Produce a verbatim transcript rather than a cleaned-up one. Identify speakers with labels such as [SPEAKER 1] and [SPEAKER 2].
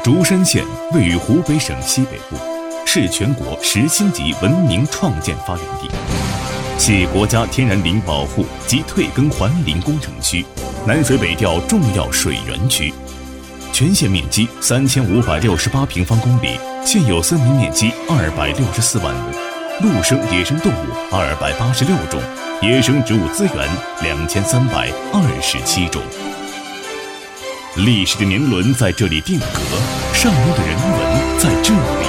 [SPEAKER 1] 竹山县位于湖北省西北部，是全国十星级文明创建发源地，系国家天然林保护及退耕还林工程区、南水北调重要水源区。全县面积三千五百六十八平方公里，现有森林面积二百六十四万亩，陆生野生动物二百八十六种，野生植物资源两千三百二十七种。历史的年轮在这里定格，上游的人文在这里